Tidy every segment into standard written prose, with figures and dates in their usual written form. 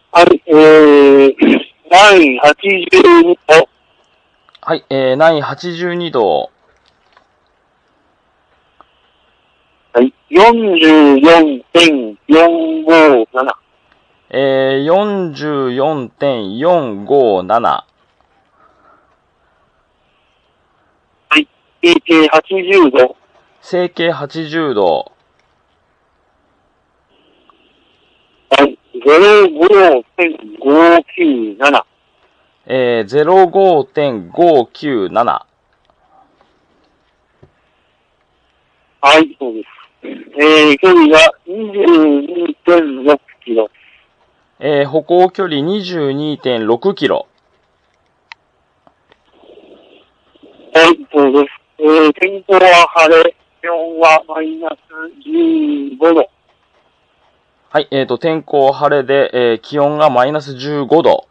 はい、南82度。 はい、南82度。 はい、44.457。 44.457。 はい、80度。 整形80度。 はい、05.597。 05.597。 はい、そうです。距離が22.6キロ。 歩行距離22.6キロ。 はい、そうです。天候は晴れ、気温はマイナス15度。 はい、天候晴れで、気温がマイナス15度。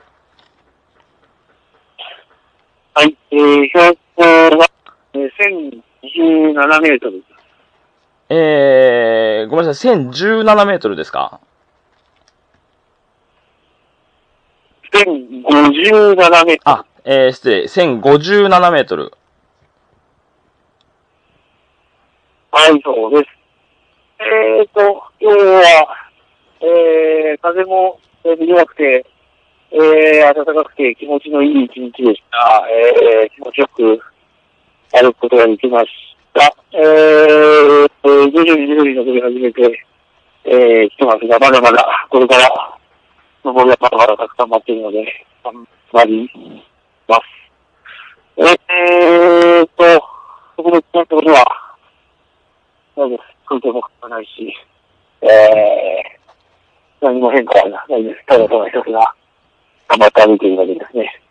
はい、標高は、1027メートル。 ごめんなさい、1017メートルですか？ 1057メートル。 あ、失礼、1057メートル。 はい、そうです。今日は、風も弱くて、暖かくて気持ちのいい一日でした。気持ちよく歩くことができました。徐々に登り始めて、来てますが、まだまだ、これから、登りはまだまだたくさん待っているので、頑張ります。特別なところは、そうです。空調もかからないし、何も変化はないです。ただただ一つが、頑張って歩いているだけですね。